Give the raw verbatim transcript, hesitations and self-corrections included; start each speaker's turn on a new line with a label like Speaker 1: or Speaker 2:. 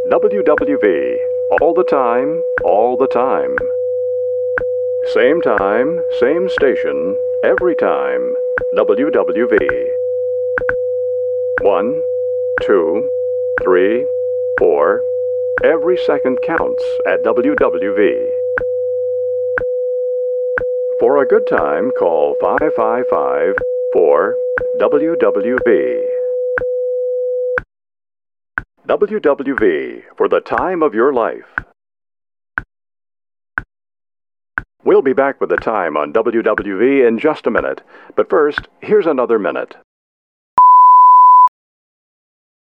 Speaker 1: W W V. All the time, all the time. Same time, same station, every time. W W V. One, two, three, four. Every second counts at W W V. For a good time, call five five five, four, W W V. W W V, for the time of your life. We'll be back with the time on W W V in just a minute, but first, here's another minute.